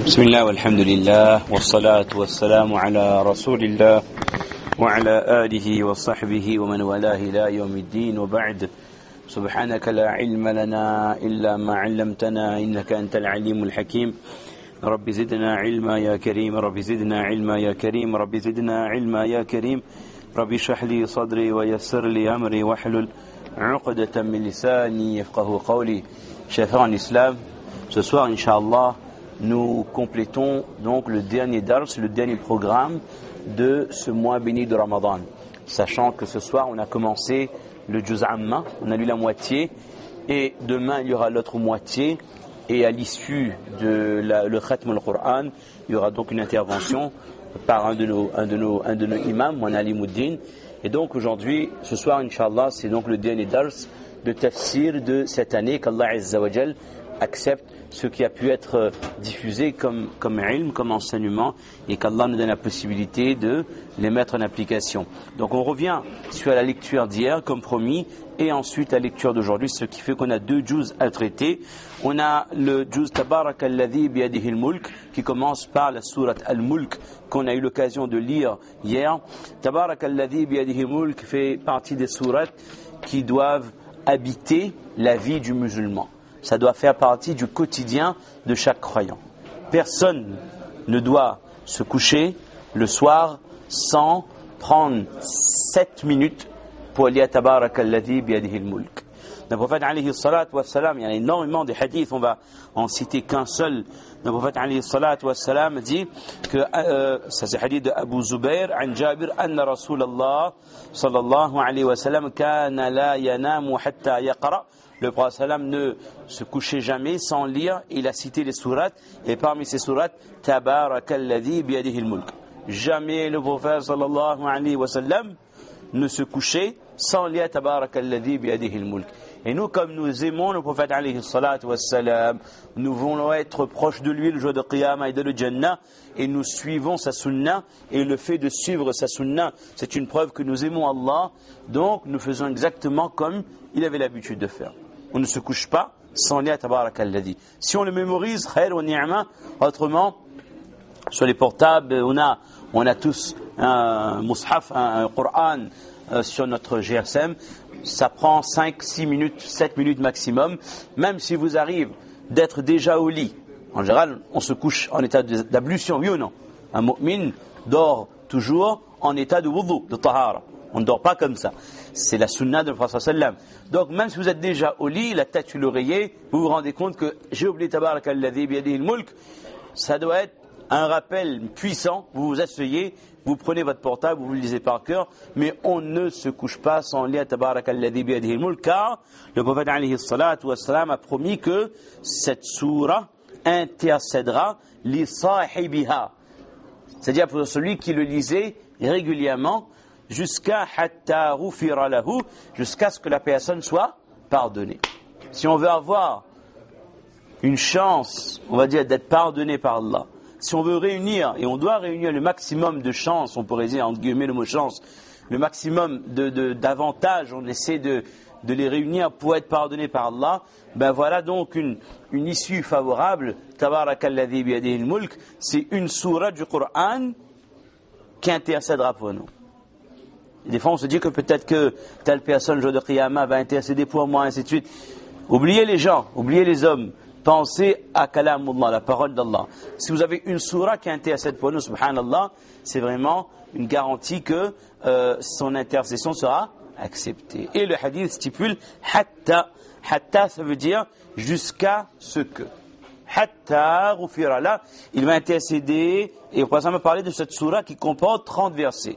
بسم الله والحمد لله والصلاة والسلام على رسول الله وعلى آله وصحبه ومن والاه إلى يوم الدين وبعد. سبحانك لا علم لنا إلا ما علمتنا إنك أنت العليم الحكيم. رب زدنا علما يا كريم، رب زدنا علما يا كريم، رب زدنا علما يا كريم. رب اشرح لي صدري ويسر لي أمري واحلل عقدة من لساني يفقهوا قولي. Chers frères en islam, ce soir, Inch'Allah, nous complétons donc le dernier dars, le dernier programme de ce mois béni de Ramadan. Sachant que ce soir, on a commencé le Juz Amma, on a lu la moitié, et demain, il y aura l'autre moitié, et à l'issue de le Khatm al-Qur'an, il y aura donc une intervention par un de nos imams, Mouana Alimuddin. Et donc aujourd'hui, ce soir, Inch'Allah, c'est donc le dernier dars de tafsir de cette année, qu'Allah Azza wa Jal accepte ce qui a pu être diffusé comme ilm, comme enseignement, et qu'Allah nous donne la possibilité de les mettre en application. Donc on revient sur la lecture d'hier, comme promis, et ensuite la lecture d'aujourd'hui, ce qui fait qu'on a deux juz à traiter. On a le juz Tabarak alladhi biyadihi al-mulk, qui commence par la sourate al-mulk, qu'on a eu l'occasion de lire hier. Tabarak alladhi biyadihi al-mulk fait partie des sourates qui doivent habiter la vie du musulman. Ça doit faire partie du quotidien de chaque croyant. Personne ne doit se coucher le soir sans prendre 7 minutes pour lire Tabarak alladhi biyadihi al-mulk. Le prophète alayhi salatu wa salam, il y a énormément de hadiths, on va en citer qu'un seul. Le prophète alayhi salatu wa salam dit que, ça c'est hadith de Abu Zubair, an Jabir, anna Rasulallah sallallahu alayhi wa sallam, kana la yanamu hatta yaqra. Le prophète sallam ne se couchait jamais sans lire. Il a cité les sourates, et parmi ces sourates, Tabarak alladhi biyadihi al-mulk. Jamais le prophète sallallahu alayhi wa sallam ne se couchait sans lire Tabarak alladhi biyadihi al-mulk. Et nous, comme nous aimons le prophète alayhi salatu wassalam, nous voulons être proches de lui le jour de Qiyamah et de le Jannah, et nous suivons sa sunnah, et le fait de suivre sa sunnah, c'est une preuve que nous aimons Allah, donc nous faisons exactement comme il avait l'habitude de faire. On ne se couche pas sans lire Tabarak alladhi. Si on le mémorise, khair wa ni'ma, autrement, sur les portables, on a tous un mushaf, un Coran sur notre GSM. Ça prend 5, 6 minutes, 7 minutes maximum. Même si vous arrivez d'être déjà au lit, en général, on se couche en état d'ablution, oui ou non? Un mu'min dort toujours en état de wudu, de tahara. On ne dort pas comme ça. C'est la sunna de Prophète sallam. Donc même si vous êtes déjà au lit, la tête sur l'oreiller, vous vous rendez compte que j'ai oublié Tabarak alladhi biyadihi al-mulk. Ça doit être un rappel puissant. Vous vous asseyez, vous prenez votre portable, vous le lisez par cœur, mais on ne se couche pas sans lire Tabarak alladhi biyadihi al-mulk, car le prophète alayhi salatu wassalam a promis que cette sourate intercédera li sahibiha, c'est-à-dire pour celui qui le lisait régulièrement, jusqu'à hatta ghufira lahu, jusqu'à ce que la personne soit pardonnée. Si on veut avoir une chance, on va dire, d'être pardonné par Allah, si on veut réunir, et on doit réunir le maximum de chance, on pourrait dire entre guillemets le mot chance, le maximum d'avantages, on essaie de les réunir pour être pardonné par Allah, ben voilà donc une issue favorable. Tabarak alladhi biyadihi al-mulk, c'est une sourate du Coran qui intercédera pour nous. Et des fois on se dit que peut-être que telle personne le jour de Qiyamah va intercéder pour moi, ainsi de suite. Oubliez les gens, oubliez les hommes. Pensez à Kalamullah, la parole d'Allah. Si vous avez une sourate qui intercède pour nous, subhanallah, c'est vraiment une garantie que son intercession sera acceptée. Et le hadith stipule hatta. Hatta, ça veut dire jusqu'à ce que. Hatta ghufira la, il va intercéder, et le prophète m'a parlé de cette sourate qui comporte 30 versets.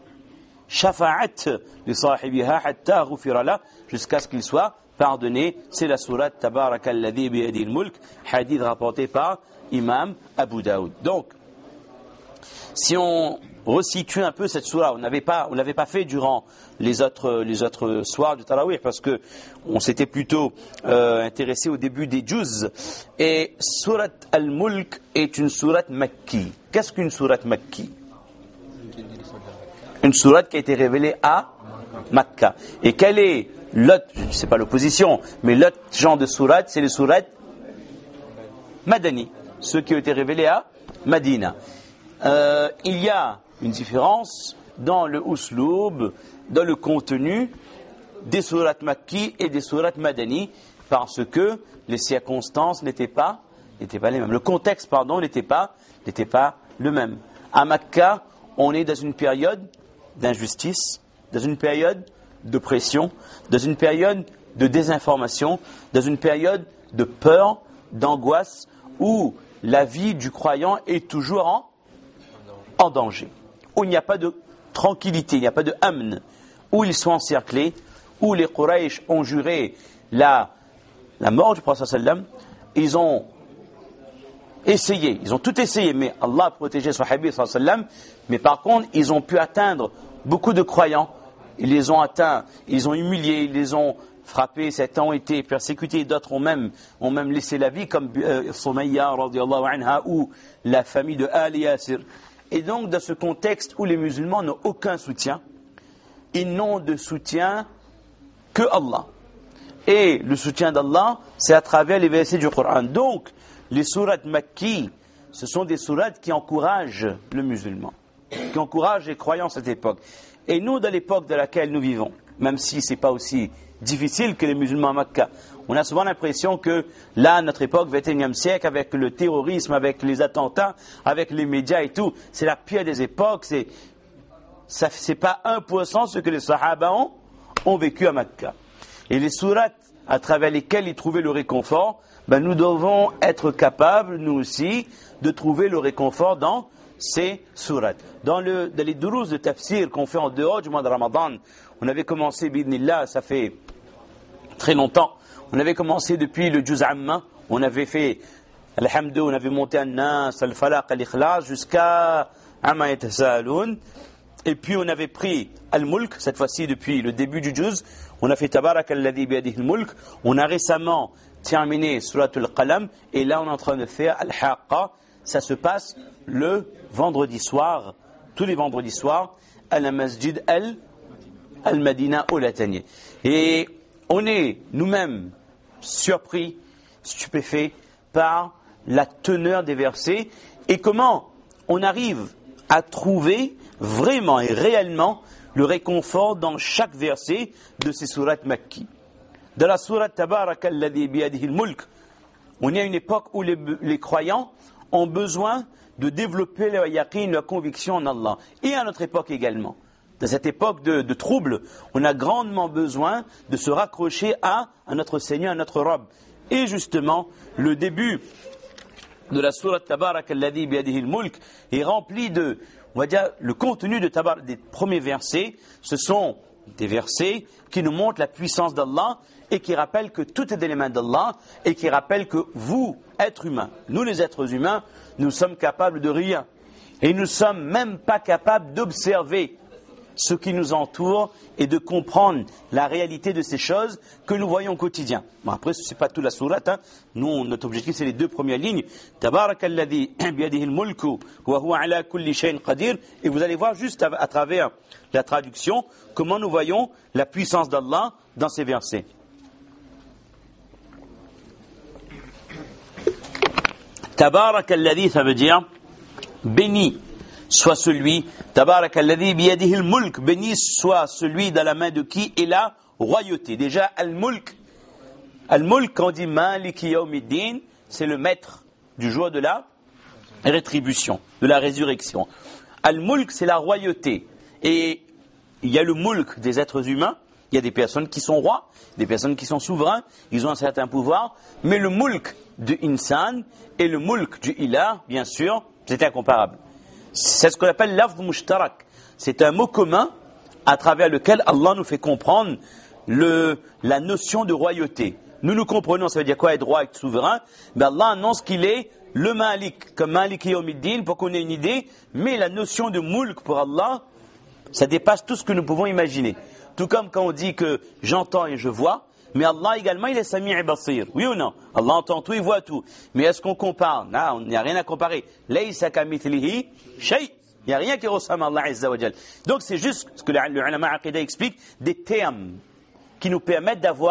Shafa'at li sahibiha hatta ghufira la, jusqu'à ce qu'il soit pardonné. C'est la sourate Tabarak alladhi biyadihi al-mulk, hadith rapporté par Imam Abu Daoud. Donc, si on resitue un peu cette sourate, on l'avait pas fait durant les autres soirs du Tarawih, parce que on s'était plutôt intéressé au début des juz. Et sourate al-mulk est une sourate makki. Qu'est-ce qu'une sourate makki? Une sourate qui a été révélée à Makkah. Et quelle est l'autre, c'est pas l'opposition, mais l'autre genre de sourate, c'est les sourates Madani. ceux qui ont été révélés à Madina. Il y a une différence dans le usloub, dans le contenu des sourates Makki et des sourates Madani, parce que les circonstances n'étaient pas les mêmes. Le contexte, n'était pas le même. À Makka, on est dans une période d'injustice, dans une période d'oppression, dans une période de désinformation, dans une période de peur, d'angoisse, où la vie du croyant est toujours en danger, où il n'y a pas de tranquillité, il n'y a pas de amn, où ils sont encerclés, où les Quraysh ont juré la mort du prophète sallam. Ils ont tout essayé, mais Allah a protégé son Habib sallam. Mais par contre, ils ont pu atteindre beaucoup de croyants. Ils les ont atteints, ils ont humiliés, ils les ont frappés, certains ont été persécutés, d'autres ont même laissé la vie, comme Sumayya radiyallahu anha ou la famille de Ali Yasir. Et donc, dans ce contexte où les musulmans n'ont aucun soutien, ils n'ont de soutien que Allah. Et le soutien d'Allah, c'est à travers les versets du Coran. Donc, les sourates Makki, ce sont des sourates qui encouragent le musulman, qui encouragent les croyants à cette époque. Et nous, dans l'époque dans laquelle nous vivons, même si ce n'est pas aussi difficile que les musulmans à Makka, on a souvent l'impression que là, notre époque, 21e siècle, avec le terrorisme, avec les attentats, avec les médias et tout, c'est la pire des époques, c'est pas 1% ce que les Sahaba ont vécu à Makka. Et les sourates à travers lesquelles ils trouvaient le réconfort, nous devons être capables, nous aussi, de trouver le réconfort dans ces sourates. Dans les durous de tafsir qu'on fait en dehors du mois de Ramadan, on avait commencé, bidnillah, ça fait très longtemps, on avait commencé depuis le Juz Amma, on avait fait, alhamdou, on avait monté An-Nas, Al-Falaq, Al-Ikhlas, jusqu'à Amma Yatasa'aloun. Et puis on avait pris Al-Mulk, cette fois-ci depuis le début du Juz, on a fait Tabarak alladhi biyadihi al-mulk, on a récemment terminé Suratul Qalam, et là on est en train de faire Al-Haqqa. Ça se passe le vendredi soir, tous les vendredis soirs, à la Masjid Al-Madina au Latanier. Et on est nous-mêmes surpris, stupéfaits par la teneur des versets et comment on arrive à trouver vraiment et réellement le réconfort dans chaque verset de ces sourates Makki. Dans la sourate Tabarak alladhi biyadihi al-mulk, on est à une époque où les croyants ont besoin de développer leur yaqin, leur conviction en Allah. Et à notre époque également. Dans cette époque de trouble, on a grandement besoin de se raccrocher à notre Seigneur, à notre Rabb. Et justement, le début de la sourate Tabarak alladhi biyadihi al-mulk est rempli de, on va dire, le contenu des premiers versets. Ce sont des versets qui nous montrent la puissance d'Allah et qui rappellent que tout est dans les mains d'Allah et qui rappellent que vous, êtres humains, nous les êtres humains, nous sommes capables de rien. Et nous ne sommes même pas capables d'observer ce qui nous entoure et de comprendre la réalité de ces choses que nous voyons au quotidien. Bon, après, ce n'est pas toute la sourate. Nous, notre objectif, c'est les deux premières lignes. Tabarakalladhi biyadihi al-mulku wa huwa ala kulli shay'in qadir. Et vous allez voir juste à travers la traduction comment nous voyons la puissance d'Allah dans ces versets. Tabarakalladhi, ça veut dire béni soit celui, Tabarakalladhi biyadihi al-mulk, béni soit celui dans la main de qui est la royauté. Déjà, al-mulk, quand on dit Maliki yawmiddin, c'est le maître du jour de la rétribution, de la résurrection. Al-mulk, c'est la royauté. Et il y a le mulk des êtres humains, il y a des personnes qui sont rois, des personnes qui sont souverains, ils ont un certain pouvoir, mais le mulk du insan et le mulk du ilah, bien sûr, c'est incomparable. C'est ce qu'on appelle l'afd mushtarak. C'est un mot commun à travers lequel Allah nous fait comprendre la notion de royauté. Nous comprenons, ça veut dire quoi être roi, être souverain. Mais Allah annonce qu'il est le Malik, comme Malik Yawmiddin, pour qu'on ait une idée. Mais la notion de mulk pour Allah, ça dépasse tout ce que nous pouvons imaginer. Tout comme quand on dit que j'entends et je vois, mais Allah également, il est Sami' et Basir. Oui ou non? Allah entend tout, il voit tout. Mais est-ce qu'on compare? Non, il n'y a rien à comparer. Laysa kamithlihi shay'. Il n'y a rien qui ressemble à Allah Azza wa Jal. Donc c'est juste ce que le ulama aqidah explique, des termes qui nous permettent d'avoir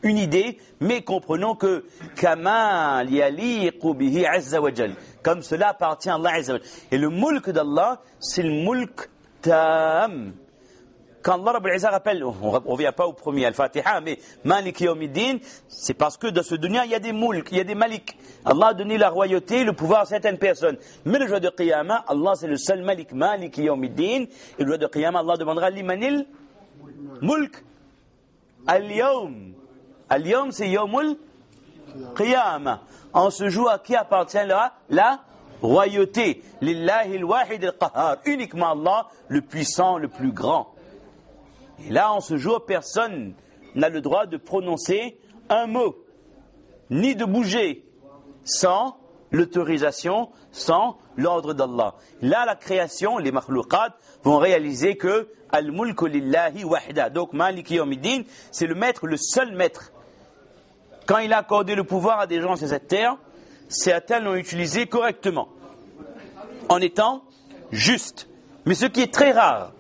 une idée, mais comprenons que Kamal yaliqu bihi azza wa jal, comme cela appartient à Allah azza wa jal. Et le mulk d'Allah, c'est le mulk tam. Quand Allah Rabbul Izzah rappelle, on ne revient pas au premier Al-Fatiha, mais Malik Yawmiddin, c'est parce que dans ce dunya, il y a des mulks, il y a des malik. Allah a donné la royauté, le pouvoir à certaines personnes. Mais le jour de Qiyamah, Allah c'est le seul malik, Malik Yawmiddin. Et le jour de Qiyamah, Allah demandera Limanil Mulk Al-Yawm. Al-Yawm, c'est Yawmul Qiyamah. En ce jour, à qui appartiendra la royauté? Lillahi al-Wahid al-Qahhar. Uniquement Allah, le puissant, le plus grand. Et là, en ce jour, personne n'a le droit de prononcer un mot, ni de bouger, sans l'autorisation, sans l'ordre d'Allah. Là, la création, les makhlouqat, vont réaliser que Al-Mulku Lillahi Wahda. Donc, Maliki Yawmiddin, c'est le maître, le seul maître. Quand il a accordé le pouvoir à des gens sur cette terre, certains l'ont utilisé correctement, en étant juste. Mais ce qui est très rare,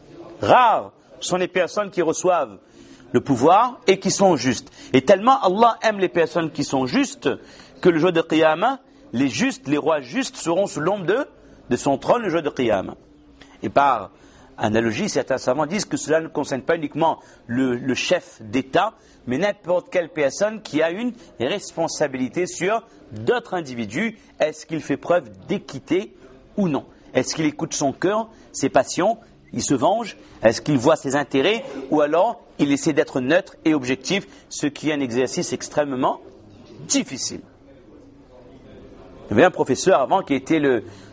sont les personnes qui reçoivent le pouvoir et qui sont justes. Et tellement Allah aime les personnes qui sont justes que le jour de Qiyamah, les justes, les rois justes seront sous l'ombre de son trône le jour de Qiyamah. Et par analogie, certains savants disent que cela ne concerne pas uniquement le chef d'État, mais n'importe quelle personne qui a une responsabilité sur d'autres individus. Est-ce qu'il fait preuve d'équité ou non? Est-ce qu'il écoute son cœur, ses passions? Il se venge? Est-ce qu'il voit ses intérêts? Ou alors, il essaie d'être neutre et objectif, ce qui est un exercice extrêmement difficile. Il y avait un professeur avant qui était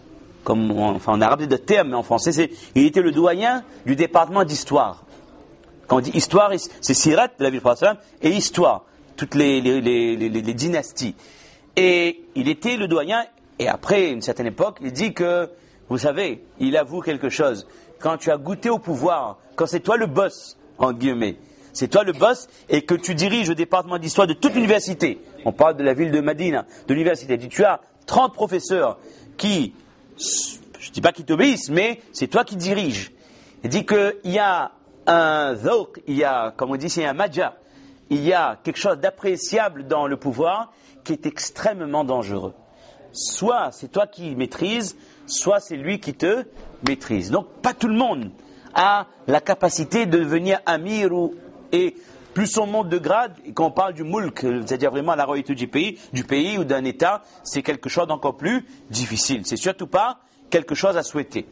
en arabe c'est de terme, mais en français, il était le doyen du département d'histoire. Quand on dit histoire, c'est sirat de la vie du prophète et histoire, toutes les dynasties. Et il était le doyen, et après une certaine époque, il dit que, vous savez, il avoue quelque chose. Quand tu as goûté au pouvoir, quand c'est toi le boss, entre guillemets, c'est toi le boss et que tu diriges le département d'histoire de toute l'université, on parle de la ville de Madina, de l'université, tu as 30 professeurs qui, je ne dis pas qui t'obéissent, mais c'est toi qui diriges. Il dit qu'il y a un dhawq, il y a, comme on dit, c'est un madja, il y a quelque chose d'appréciable dans le pouvoir qui est extrêmement dangereux. Soit c'est toi qui maîtrises, soit c'est lui qui te maîtrise. Donc pas tout le monde a la capacité de devenir amir et plus on monte de grade, et quand on parle du mulk, c'est-à-dire vraiment la royauté du pays ou d'un État, c'est quelque chose d'encore plus difficile. C'est surtout pas quelque chose à souhaiter.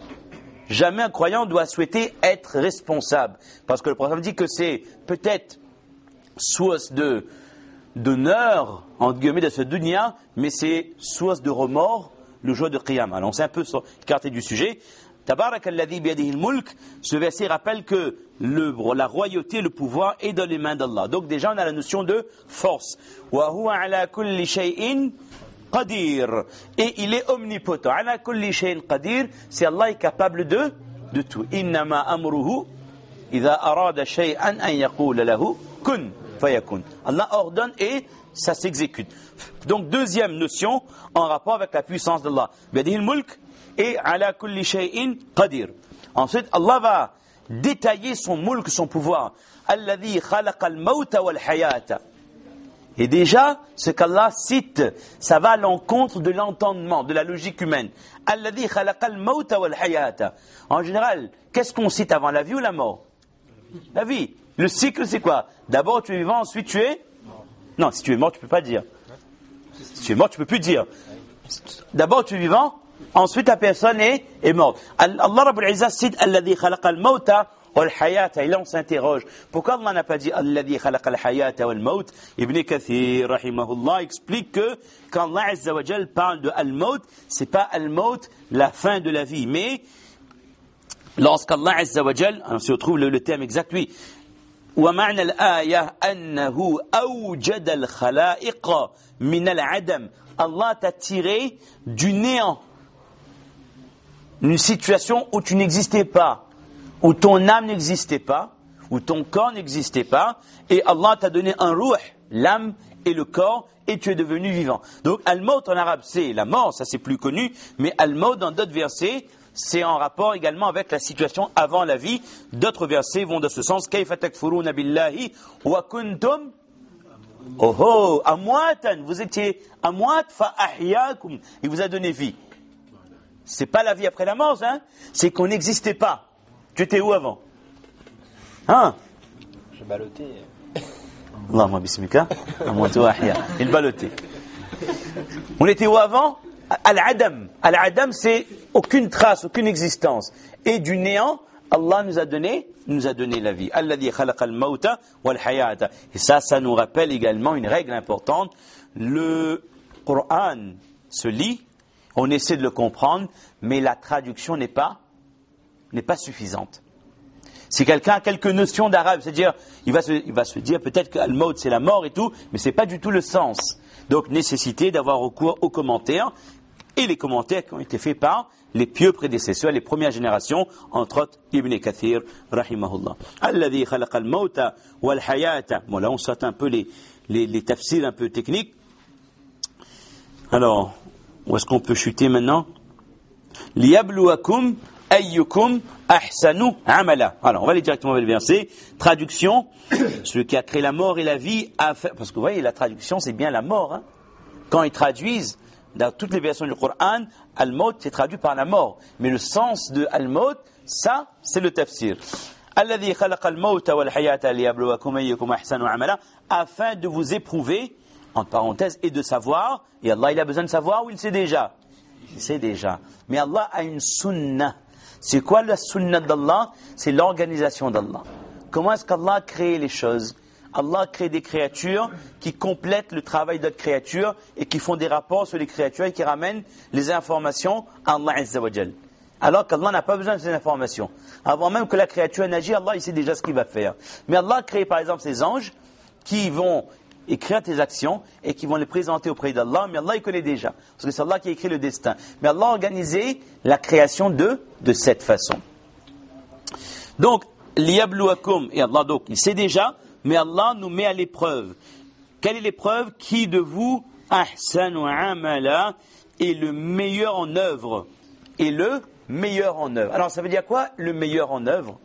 Jamais un croyant doit souhaiter être responsable, parce que le prophète dit que c'est peut-être source d'honneur, entre guillemets, de ce dunya, mais c'est source de remords le jour de Qiyamah. Alors on s'est un peu écarté du sujet. Tabarak alladhi biyadihi al-mulk, ce verset rappelle que la royauté, le pouvoir est dans les mains d'Allah. Donc déjà on a la notion de force. Wa huwa ala kulli shay'in qadir. Et il est omnipotent. Ala kulli shay'in qadir, c'est Allah est capable de tout. Innama amruhu idha arada shay'an an yaqula lahu kun fayakun. Allah ordonne et ça s'exécute. Donc deuxième notion en rapport avec la puissance d'Allah. Biyadihi al-mulk et ala kulli shay'in qadir. Ensuite, Allah va détailler son mulk, son pouvoir. Alladhi khalaqa al-mawta wal-hayata. Et déjà, ce qu'Allah cite, ça va à l'encontre de l'entendement, de la logique humaine. Alladhi khalaqa al-mawta wal-hayata. En général, qu'est-ce qu'on cite avant la vie ou la mort? La vie. Le cycle, c'est quoi? D'abord, tu es vivant, ensuite tu es... Non, si tu es mort, tu ne peux pas dire. Si tu es mort, tu ne peux plus dire. D'abord, tu es vivant, ensuite la personne est morte. Allah Rabbul Izzah cite Alladhi khalaqa al-mawta wal-hayata. Et là, on s'interroge. Pourquoi Allah n'a pas dit Alladhi khalaqa al-hayata wal-maut? Ibn Kathir, rahimahullah, explique que quand Allah Azza wa Jal parle de al-maut, c'est pas al-maut, la fin de la vie. Mais, lorsqu'Allah Azza wa Jal, on se retrouve le terme exact, oui. ومعنى الآية أنه أوجد الخلائق من العدم. Allah t'a tiré du néant, une situation où tu n'existais pas, où ton âme n'existait pas, où ton corps n'existait pas, et Allah t'a donné un ruh, l'âme et le corps, et tu es devenu vivant. Donc al-maut en arabe c'est la mort, ça c'est plus connu, mais al-maut dans d'autres versets c'est en rapport également avec la situation avant la vie. D'autres versets vont dans ce sens. Kayfa takfuruna billahi wa kuntum Oh oh, amwatan, vous étiez amwat fa ahyakum, il vous a donné vie. C'est pas la vie après la mort, hein, c'est qu'on n'existait pas. Tu étais où avant? Hein? Je ballottais. Allahumma bismika, amwatu ahya. Il ballottait. On était où avant? Al-Adam. Al-Adam, c'est aucune trace, aucune existence. Et du néant, Allah nous a donné la vie. Alladhi khalaqa al-mawta wal-hayata. Et ça nous rappelle également une règle importante. Le Coran se lit, on essaie de le comprendre, mais la traduction n'est pas suffisante. Si quelqu'un a quelques notions d'arabe, c'est-à-dire, il va se dire peut-être que al-maut c'est la mort et tout, mais c'est pas du tout le sens. Donc, nécessité d'avoir recours aux commentaires, et les commentaires qui ont été faits par les pieux prédécesseurs, les premières générations, entre autres Ibn Kathir, rahimahullah. Alladhi khalaqa al-mawta wal-hayata. Bon, là, on saute un peu les tafsirs un peu techniques. Alors, où est-ce qu'on peut chuter maintenant? Liyabluwakum ayyukum ahsanu amala. Alors, on va aller directement vers le verset. Traduction, celui qui a créé la mort et la vie a fait... Parce que vous voyez, la traduction, c'est bien la mort. Hein. Quand ils traduisent, dans toutes les versions du Coran, al-maut, c'est traduit par la mort. Mais le sens de al-maut, ça, c'est le tafsir. Alladhi khalaqa al-mawta wal-hayata liyabluwakum ayyukum ahsanu amala, afin de vous éprouver, entre parenthèses, et de savoir. Et Allah, il a besoin de savoir ou il sait déjà? Il sait déjà. Mais Allah a une sunnah. C'est quoi la sunnah d'Allah? C'est l'organisation d'Allah. Comment est-ce qu'Allah a créé les choses? Allah crée des créatures qui complètent le travail d'autres créatures et qui font des rapports sur les créatures et qui ramènent les informations à Allah Azza wa Jal. Alors qu'Allah n'a pas besoin de ces informations. Avant même que la créature n'agisse, Allah il sait déjà ce qu'il va faire. Mais Allah a créé par exemple ces anges qui vont écrire tes actions et qui vont les présenter auprès d'Allah, mais Allah il connaît déjà. Parce que c'est Allah qui a écrit le destin. Mais Allah a organisé la création de cette façon. Donc, liyabluwakum, et Allah donc il sait déjà, mais Allah nous met à l'épreuve. Quelle est l'épreuve? Qui de vous, ahsanu amala, est le meilleur en œuvre? Et le meilleur en œuvre. Alors ça veut dire quoi, le meilleur en œuvre?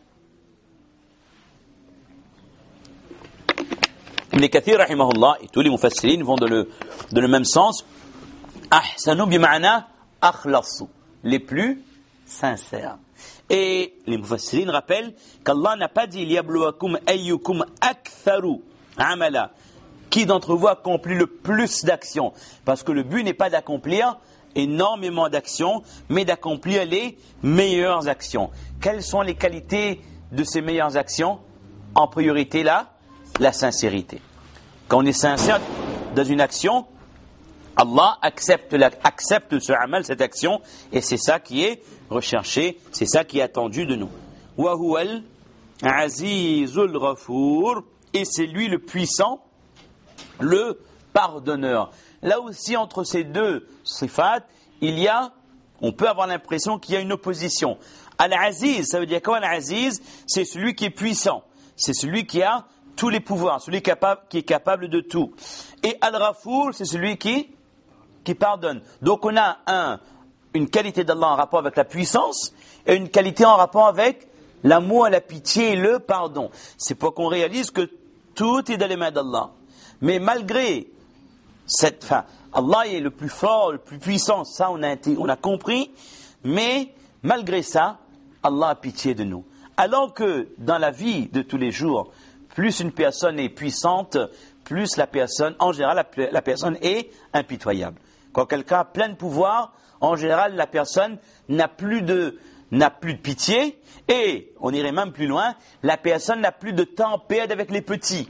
Ibn Kathir, rahimahullah, et tous les mufassirin vont dans le même sens. Ahsanu bima'na akhlasu, les plus sincères. Et les mufassirin rappellent qu'Allah n'a pas dit liyabluwakum ayyukum aktharu amala, qui d'entre vous accomplit le plus d'actions, parce que le but n'est pas d'accomplir énormément d'actions, mais d'accomplir les meilleures actions. Quelles sont les qualités de ces meilleures actions? En priorité la sincérité. Quand on est sincère dans une action, Allah accepte ce amal, cette action, et c'est ça qui est recherché, c'est ça qui est attendu de nous. Wa huwal azizul ghafour, et c'est lui le puissant, le pardonneur. Là aussi, entre ces deux sifat, on peut avoir l'impression qu'il y a une opposition. Al-Aziz, ça veut dire quoi? Al-Aziz, c'est celui qui est puissant, c'est celui qui a tous les pouvoirs, celui qui est capable de tout. Et Al-Ghafour, c'est celui qui pardonne. Donc on a une qualité d'Allah en rapport avec la puissance et une qualité en rapport avec l'amour, la pitié et le pardon. C'est pour qu'on réalise que tout est dans les mains d'Allah. Mais malgré Allah est le plus fort, le plus puissant, ça on a compris, mais malgré ça, Allah a pitié de nous. Alors que dans la vie de tous les jours, plus une personne est puissante, plus la personne, en général, la personne est impitoyable. Quand quelqu'un a plein de pouvoir, en général, la personne n'a plus de pitié, et, on irait même plus loin, la personne n'a plus de tempête avec les petits.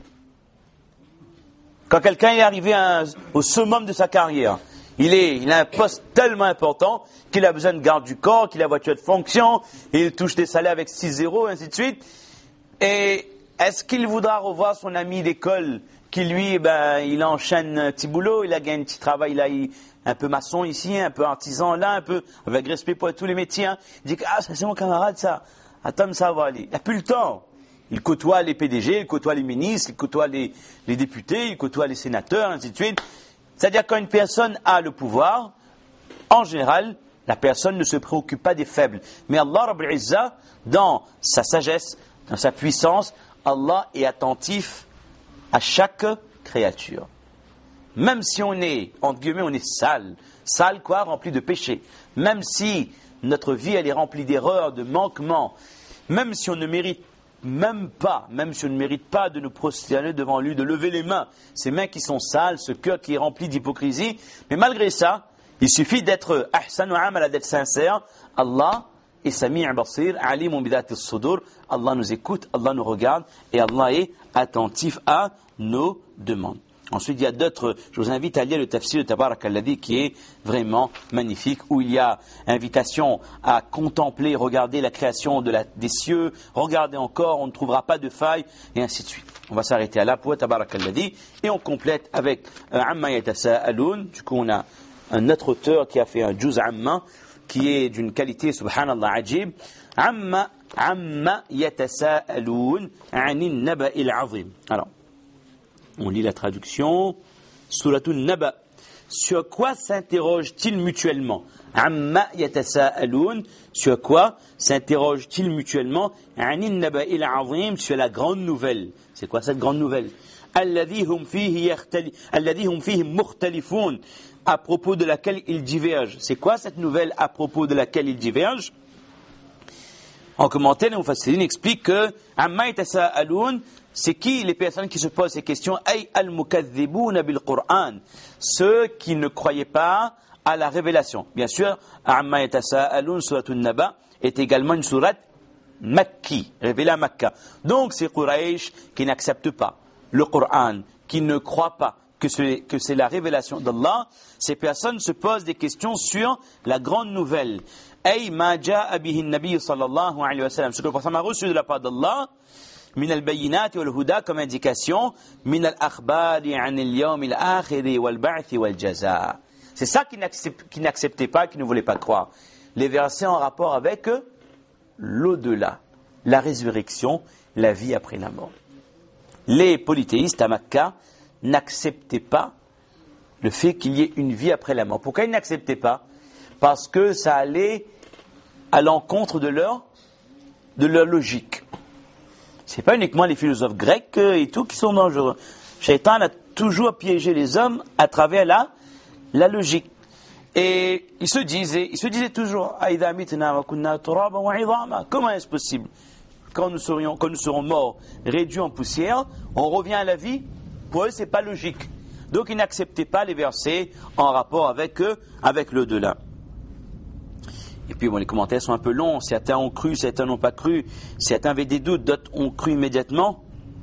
Quand quelqu'un est arrivé au summum de sa carrière, il a un poste tellement important qu'il a besoin de garde du corps, qu'il a voiture de fonction, il touche des salaires avec 6 zéros, ainsi de suite. Et est-ce qu'il voudra revoir son ami d'école qui lui, il enchaîne un petit boulot, il a gagné un petit travail là, un peu maçon ici, un peu artisan là, un peu avec respect pour tous les métiers. Hein. Il dit que ça c'est mon camarade ça. Attends, ça va aller. Il n'a plus le temps. Il côtoie les PDG, il côtoie les ministres, il côtoie les députés, il côtoie les sénateurs, ainsi de suite. C'est-à-dire quand une personne a le pouvoir, en général, la personne ne se préoccupe pas des faibles. Mais Allah Rabbul Izzah, dans sa sagesse, dans sa puissance, Allah est attentif à chaque créature. Même si on est, entre guillemets, on est sale. Sale quoi? Rempli de péché. Même si notre vie, elle est remplie d'erreurs, de manquements. Même si on ne mérite même si on ne mérite pas de nous prosterner devant lui, de lever les mains. Ces mains qui sont sales, ce cœur qui est rempli d'hypocrisie. Mais malgré ça, il suffit d'être ahsan wa amala, d'être sincère. Allah est sami' basir, alim bi dhati as-sudur. Allah nous écoute, Allah nous regarde et Allah est attentif à nos demandes. Ensuite, il y a d'autres, je vous invite à lire le tafsir de Tabarak al-Ladhi qui est vraiment magnifique, où il y a invitation à contempler, regarder la création des cieux, regarder encore, on ne trouvera pas de faille, et ainsi de suite. On va s'arrêter à là pour Tabarak al-Ladhi, et on complète avec Amma yatasa'aloun. Du coup, on a un autre auteur qui a fait un juz Amma, qui est d'une qualité, subhanallah, ajib. Amma yatasa'aloun anin naba'il azim. Alors, on lit la traduction. Suratul Naba. Sur quoi s'interrogent-ils mutuellement? Amma yatasa'aloun. Sur quoi s'interrogent-ils mutuellement? Anin naba'il azim. Sur la grande nouvelle. C'est quoi cette grande nouvelle? Alladhi hum fihi mukhtalifun. À propos de laquelle ils divergent. C'est quoi cette nouvelle à propos de laquelle ils divergent? En commentaire, les Mufassirin expliquent que Amma yatasa'aloun, c'est qui les personnes qui se posent ces questions? Ay al-mukaththibuna bil-Qur'an, ceux qui ne croyaient pas à la révélation. Bien sûr, Amma yatasa'aloun, Suratul Naba, est également une sourate Makki, révélée à Makka. Donc, c'est Quraysh qui n'acceptent pas le Qur'an, qui ne croient pas que c'est la révélation d'Allah. Ces personnes se posent des questions sur la grande nouvelle. Ay ma ja'a bihi an-nabiy sallallahu alayhi wa sallam, ce que le prophète a reçu de la part d'Allah, min al-bayyinat wal huda, comme indication, min al-akhbari an al-yawm al-akhir wal ba'th wal jaza. C'est ça qu'ils n'acceptaient pas, qu'ils ne voulaient pas croire. Les versets en rapport avec l'au-delà, la résurrection, la vie après la mort. Les polythéistes à Makkah n'acceptaient pas le fait qu'il y ait une vie après la mort. Pourquoi ils n'acceptaient pas? Parce que ça allait à l'encontre de leur logique. C'est pas uniquement les philosophes grecs et tout qui sont dangereux. Shaitan a toujours piégé les hommes à travers la logique. Et ils se disaient toujours, comment est-ce possible? Quand nous serons morts, réduits en poussière, on revient à la vie? Pour eux, c'est pas logique. Donc ils n'acceptaient pas les versets en rapport avec l'au-delà. Et puis bon, les commentaires sont un peu longs. Certains ont cru, certains n'ont pas cru. Certains avaient des doutes, d'autres ont cru immédiatement.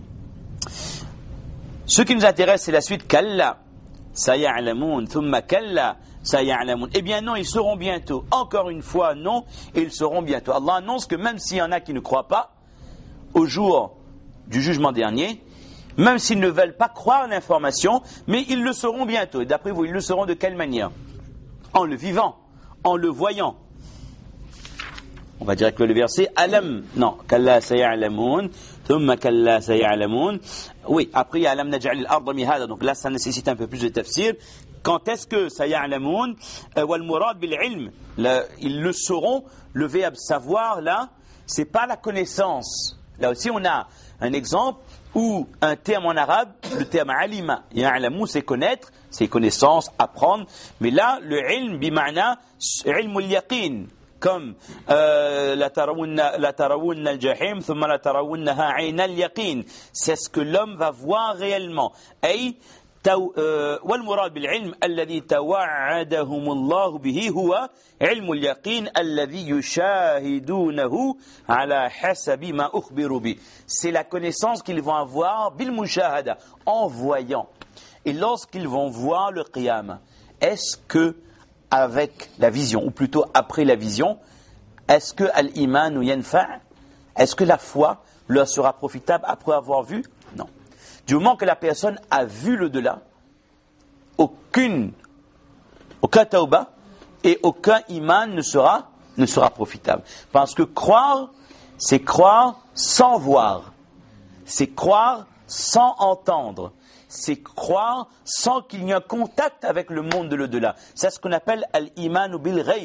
Ce qui nous intéresse, c'est la suite. Kalla, saya'lamun, thumma kalla, saya'lamun. Eh bien non, ils seront bientôt. Encore une fois, non, et ils seront bientôt. Allah annonce que même s'il y en a qui ne croient pas, au jour du jugement dernier, même s'ils ne veulent pas croire l'information, mais ils le seront bientôt. Et d'après vous, ils le seront de quelle manière? En le vivant, en le voyant. On va dire que le verset alam, non, kalla saya'lamun, thumma kalla saya'lamun. Oui, après alam naj'al al-arda mihada, donc là ça nécessite un peu plus de tafsir. Quand est-ce que saya'lamun wal murad bil ilm, ils le sauront, le verbe savoir là, c'est pas la connaissance. Là aussi on a un exemple où un terme en arabe, le terme alima, ya'lamu, c'est connaître, c'est connaissance, apprendre, mais là le ilm bima'na ilmul yaqin. Comme la tarawunna al-jahim thumma la tarawunnaha 'ayna al-yaqin, c'est ce que l'homme va voir réellement. Ay wal murad bil ilm alladhi tawa'adahum Allah bihi huwa ilm al-yaqin alladhi yushahidunahu ala hasabi ma ukhbiru bi. C'est la connaissance qu'ils vont avoir bil mushahada, en voyant. Et lorsqu'ils vont voir le qiyam, est-ce que avec la vision, ou plutôt après la vision, est-ce que al-iman ou yanfa', est-ce que la foi leur sera profitable après avoir vu? Non. Du moment que la personne a vu l'au-delà, aucun tauba et aucun iman ne sera profitable. Parce que croire, c'est croire sans voir. C'est croire sans entendre. C'est croire sans qu'il y ait un contact avec le monde de l'au-delà. C'est ce qu'on appelle al-iman bil ghaib.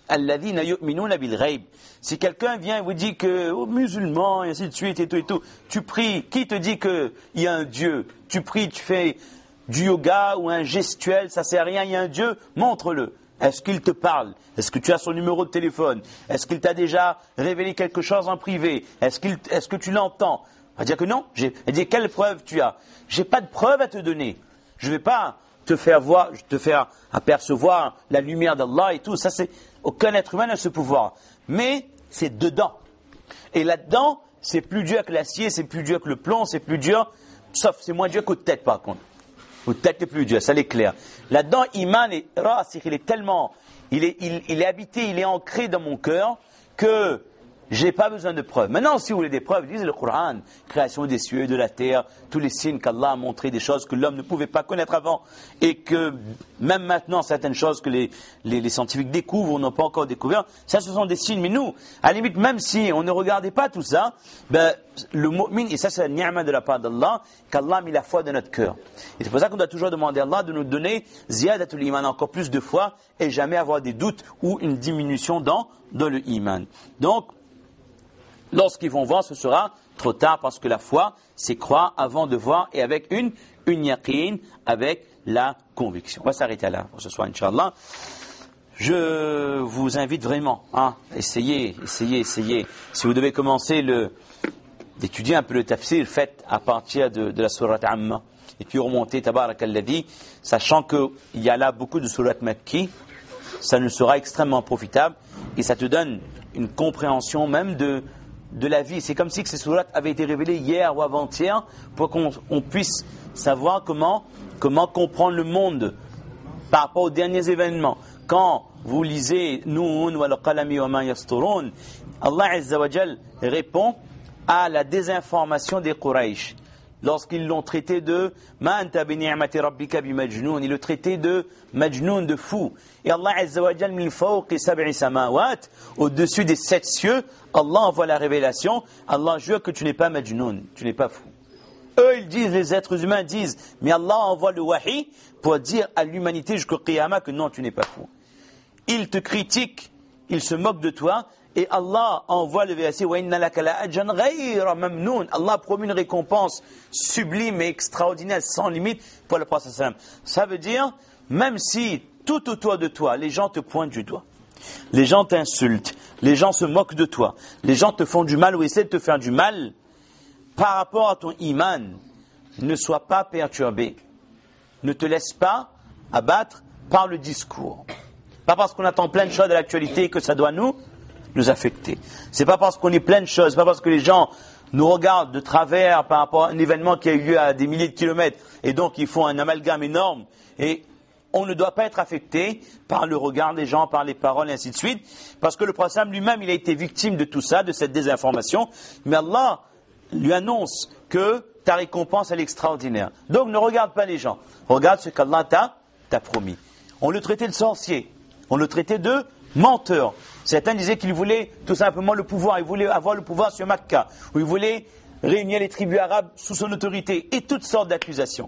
alladhina yu'minuna bil ghaib. Si quelqu'un vient et vous dit que musulman et ainsi de suite et tout, tu pries, qui te dit qu'il y a un Dieu? Tu pries, tu fais du yoga ou un gestuel, ça sert à rien, il y a un Dieu, montre-le. Est-ce qu'il te parle? Est-ce que tu as son numéro de téléphone? Est-ce qu'il t'a déjà révélé quelque chose en privé? Est-ce que tu l'entends? On va dire que non. Elle dit, quelle preuve tu as? J'ai pas de preuve à te donner. Je vais pas te faire apercevoir la lumière d'Allah et tout. Ça, c'est, aucun être humain n'a ce pouvoir. Mais, c'est dedans. Et là-dedans, c'est plus dur que l'acier, c'est plus dur que le plomb, c'est plus dur, sauf, c'est moins dur qu'aux têtes, par contre. Aux têtes, c'est plus dur, ça l'est clair. Là-dedans, Iman est rasikh, il est tellement, il est habité, il est ancré dans mon cœur, que j'ai pas besoin de preuves. Maintenant, si vous voulez des preuves, lisez le Coran, création des cieux et de la terre, tous les signes qu'Allah a montré, des choses que l'homme ne pouvait pas connaître avant, et que même maintenant, certaines choses que les scientifiques découvrent ou n'ont pas encore découvert, ça ce sont des signes. Mais nous, à la limite, même si on ne regardait pas tout ça, le mu'min, et ça c'est la ni'ma de la part d'Allah, qu'Allah a mis la foi dans notre cœur. Et c'est pour ça qu'on doit toujours demander à Allah de nous donner ziyadatul iman, encore plus de foi, et jamais avoir des doutes ou une diminution dans le iman. Donc, lorsqu'ils vont voir, ce sera trop tard parce que la foi, c'est croire avant de voir et avec une yaqeen, avec la conviction. On va s'arrêter là pour ce soir, Inch'Allah. Je vous invite vraiment à essayez. Si vous devez commencer d'étudier un peu le tafsir, faites à partir de la sourate Amma. Et puis remonter, tabarakalladhi, sachant qu'il y a là beaucoup de sourates makki, ça nous sera extrêmement profitable et ça te donne une compréhension même de la vie. C'est comme si que ces sourates avaient été révélées hier ou avant-hier pour qu'on puisse savoir comment comprendre le monde par rapport aux derniers événements. Quand vous lisez Noun wal qalami wa ma yasturun, Allah Azza wa Jal répond à la désinformation des Quraysh. Lorsqu'ils l'ont traité de Ma anta bi ni'mati rabbika bi majnoun, ils le traitaient de majnoun, de fou. Et Allah Azza wa Jal min fawqi sab'i samawat, au-dessus des 7 cieux, Allah envoie la révélation. Allah jure que tu n'es pas majnoun, tu n'es pas fou. Eux, ils disent, les êtres humains disent, mais Allah envoie le wahi pour dire à l'humanité jusqu'au qiyamah que non, tu n'es pas fou. Ils te critiquent, ils se moquent de toi, et Allah envoie le verset wa inna laka la ajran ghayra mamnun. Allah promet une récompense sublime et extraordinaire, sans limite pour le prophète sallallahu alayhi wa sallam. Ça veut dire, même si tout autour de toi, les gens te pointent du doigt, les gens t'insultent, les gens se moquent de toi, les gens te font du mal ou essaient de te faire du mal, par rapport à ton iman, ne sois pas perturbé. Ne te laisse pas abattre par le discours. Pas parce qu'on attend plein de choses de l'actualité que ça doit nous affecter. C'est pas parce qu'on est plein de choses, pas parce que les gens nous regardent de travers par rapport à un événement qui a eu lieu à des milliers de kilomètres et donc ils font un amalgame énorme et on ne doit pas être affecté par le regard des gens, par les paroles et ainsi de suite, parce que le prophète lui-même il a été victime de tout ça, de cette désinformation, mais Allah lui annonce que ta récompense elle est extraordinaire. Donc ne regarde pas les gens, regarde ce qu'Allah t'a promis. On le traitait de sorcier, on le traitait de menteur. Certains disaient qu'il voulait tout simplement le pouvoir, il voulait avoir le pouvoir sur Makka, ou il voulait réunir les tribus arabes sous son autorité, et toutes sortes d'accusations.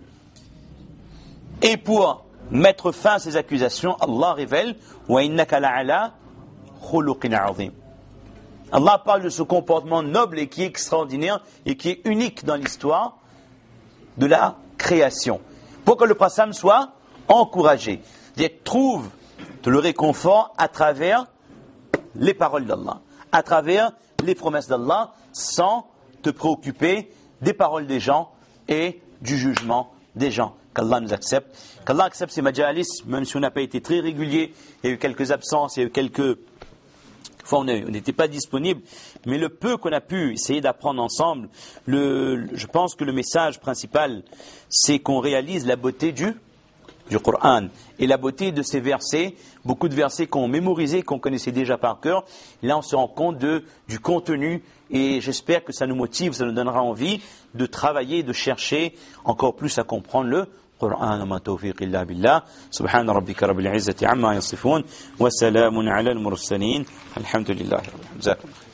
Et pour mettre fin à ces accusations, Allah révèle wa innaka la'ala khuluqin 'azim. Allah parle de ce comportement noble et qui est extraordinaire et qui est unique dans l'histoire de la création. Pour que le prophète soit encouragé, trouve le réconfort à travers les paroles d'Allah, à travers les promesses d'Allah, sans te préoccuper des paroles des gens et du jugement des gens. Qu'Allah nous accepte. Qu'Allah accepte ces majalis, même si on n'a pas été très régulier, il y a eu quelques absences, il y a eu quelques fois on n'était pas disponible, mais le peu qu'on a pu essayer d'apprendre ensemble, je pense que le message principal, c'est qu'on réalise la beauté du Coran et la beauté de ces versets, beaucoup de versets qu'on mémorisait, qu'on connaissait déjà par cœur. Là on se rend compte du contenu et j'espère que ça nous motive, ça nous donnera envie de travailler, de chercher encore plus à comprendre le Coran. Wa ma tawfiq illa billah. Subhana rabbika rabbil izzati amma yasifun wa salamun ala al mursalin. Alhamdulillah.